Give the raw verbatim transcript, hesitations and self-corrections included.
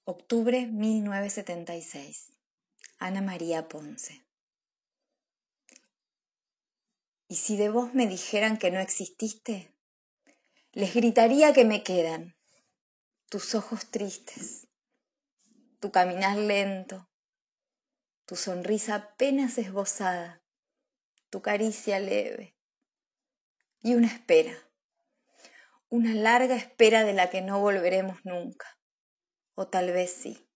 Octubre mil novecientos setenta y seis. Ana María Ponce. Y si de vos me dijeran que no exististe, les gritaría que me quedan tus ojos tristes, tu caminar lento, tu sonrisa apenas esbozada, tu caricia leve y una espera, una larga espera de la que no volveremos nunca, o tal vez sí.